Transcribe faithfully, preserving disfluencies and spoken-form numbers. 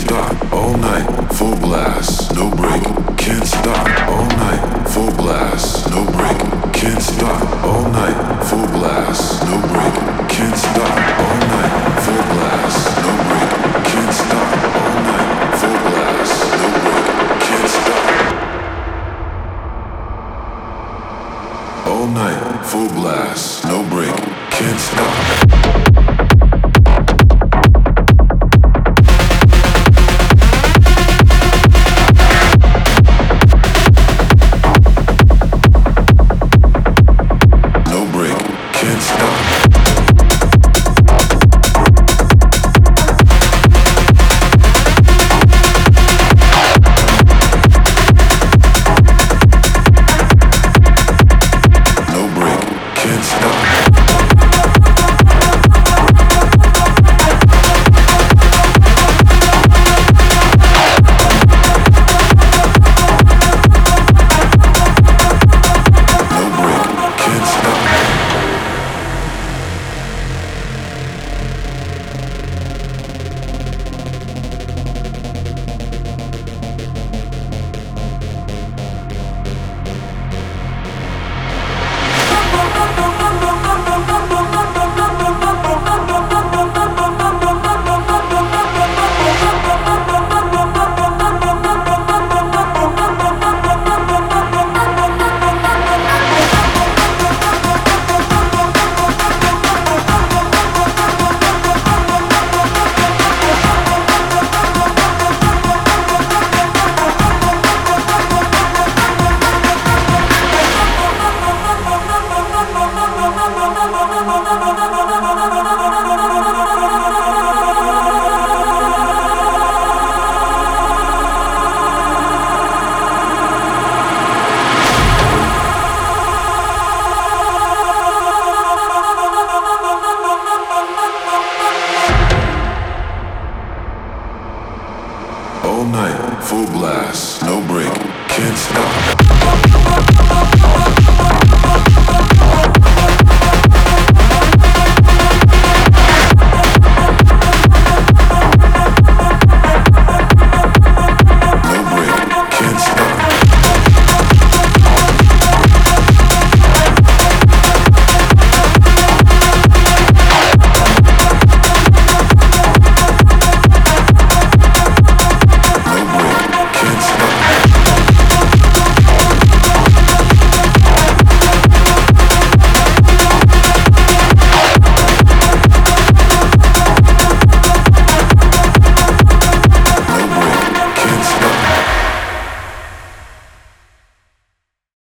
stop all night, full blast, no break. Can't stop all night, full blast, no break. Can't stop all night, full blast, no break. Can't stop all night, full blast, no break. Can't stop all night, full blast, no break. Can't stop all night, full blast, no break. Can't stop. All night, full blast, no break, can't stop.